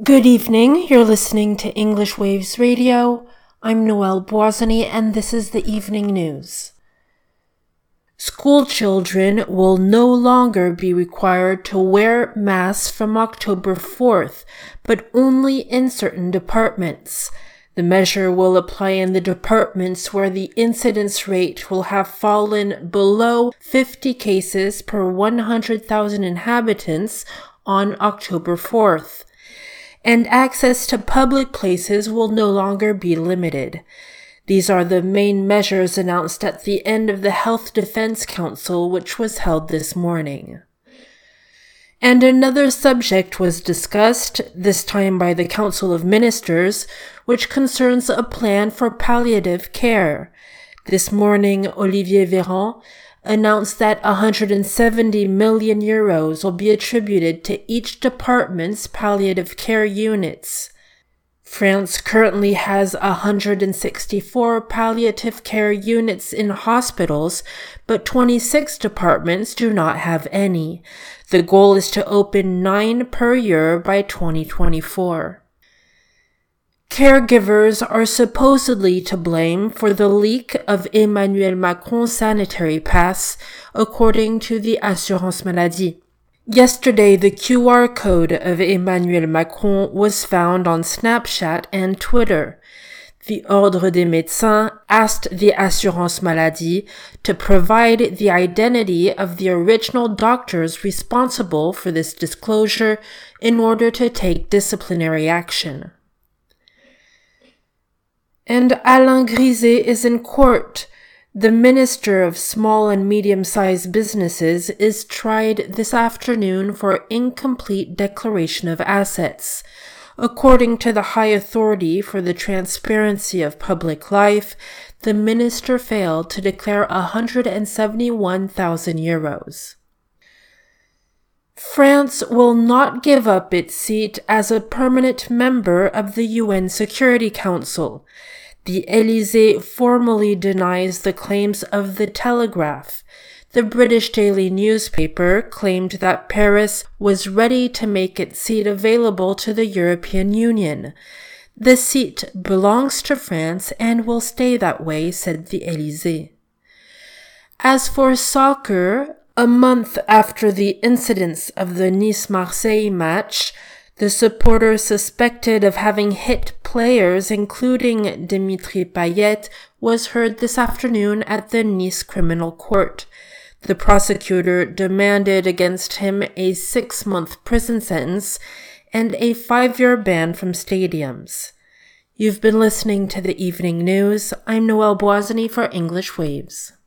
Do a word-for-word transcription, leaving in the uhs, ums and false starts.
Good evening, you're listening to English Waves Radio. I'm Noelle Boisany and this is the evening news. School children will no longer be required to wear masks from October fourth, but only in certain departments. The measure will apply in the departments where the incidence rate will have fallen below fifty cases per one hundred thousand inhabitants on October fourth. And access to public places will no longer be limited. These are the main measures announced at the end of the Health Defense Council, which was held this morning. And another subject was discussed, this time by the Council of Ministers, which concerns a plan for palliative care. This morning, Olivier Véran announced that one hundred seventy million euros will be attributed to each department's palliative care units. France currently has one hundred sixty-four palliative care units in hospitals, but twenty-six departments do not have any. The goal is to open nine per year by twenty twenty-four. Caregivers are supposedly to blame for the leak of Emmanuel Macron's sanitary pass, according to the Assurance Maladie. Yesterday, the Q R code of Emmanuel Macron was found on Snapchat and Twitter. The Ordre des Médecins asked the Assurance Maladie to provide the identity of the original doctors responsible for this disclosure in order to take disciplinary action. And Alain Griset is in court. The Minister of Small and Medium-Sized Businesses is tried this afternoon for incomplete declaration of assets. According to the High Authority for the Transparency of Public Life, the minister failed to declare one hundred seventy-one thousand euros. France will not give up its seat as a permanent member of the U N Security Council. The Élysée formally denies the claims of The Telegraph. The British daily newspaper claimed that Paris was ready to make its seat available to the European Union. The seat belongs to France and will stay that way, said the Élysée. As for soccer, a month after the incidents of the Nice-Marseille match, the supporter suspected of having hit players, including Dimitri Payet, was heard this afternoon at the Nice Criminal Court. The prosecutor demanded against him a six-month prison sentence and a five-year ban from stadiums. You've been listening to the evening news. I'm Noelle Boisany for English Waves.